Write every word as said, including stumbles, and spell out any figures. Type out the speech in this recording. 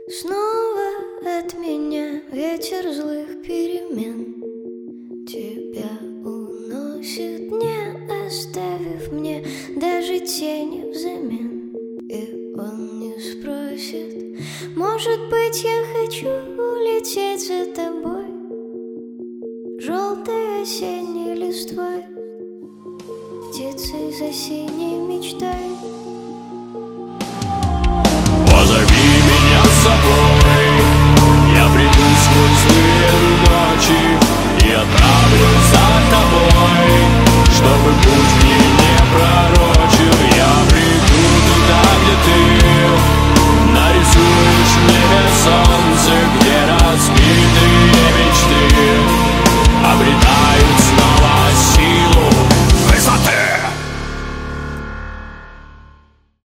Снова от меня ветер злых перемен тебя уносит, не оставив мне даже тени взамен. И он не спросит, может быть, я хочу улететь за тобой, желтой осенней листвой, птицей за синей мечтой. Позови меня с собой, я приду сквозь злые ночи и отправлюсь за тобой, чтобы путь